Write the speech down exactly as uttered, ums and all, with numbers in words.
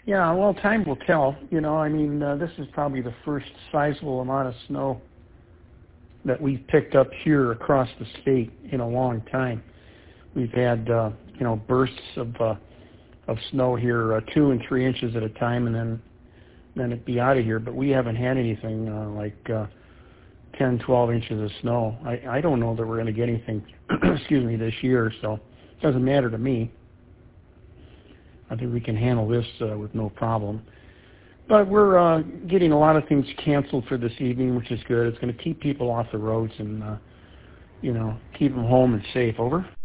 Yeah, well, time will tell. You know, I mean, uh, this is probably the first sizable amount of snow that we've picked up here across the state in a long time. We've had, uh, you know, bursts of uh, of snow here, uh, two and three inches at a time, and then then it'd be out of here. But we haven't had anything uh, like uh, ten, twelve inches of snow. I, I don't know that we're going to get anything, excuse me, this year, so it doesn't matter to me. I think we can handle this uh, with no problem. But we're uh, getting a lot of things canceled for this evening, which is good. It's going to keep people off the roads and, uh, you know, keep them home and safe. Over.